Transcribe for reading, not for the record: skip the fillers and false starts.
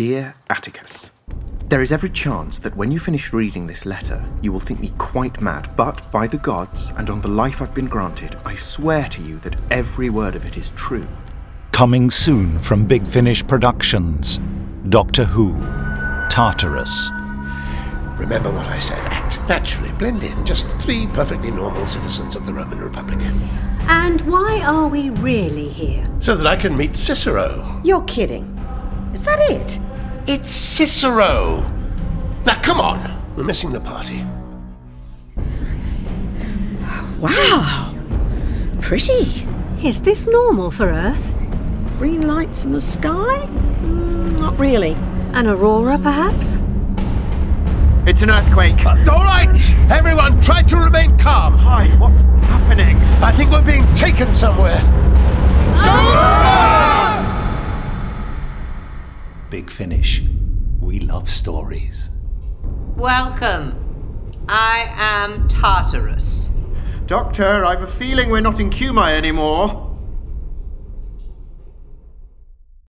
Dear Atticus, there is every chance that when you finish reading this letter, you will think me quite mad, but by the gods and on the life I've been granted, I swear to you that every word of it is true. Coming soon from Big Finish Productions, Doctor Who, Tartarus. Remember what I said. Act naturally, blend in. Just 3 perfectly normal citizens of the Roman Republic. And why are we really here? So that I can meet Cicero. You're kidding. Is that it? It's Cicero! Now come on, we're missing the party. Wow. Pretty. Is this normal for Earth? Green lights in the sky? Not really. An aurora, perhaps? It's an earthquake. All right, everyone, try to remain calm. Hi, what's happening? I think we're being taken somewhere. Big Finish. We love stories. Welcome. I am Tartarus. Doctor, I've a feeling we're not in Cumae anymore.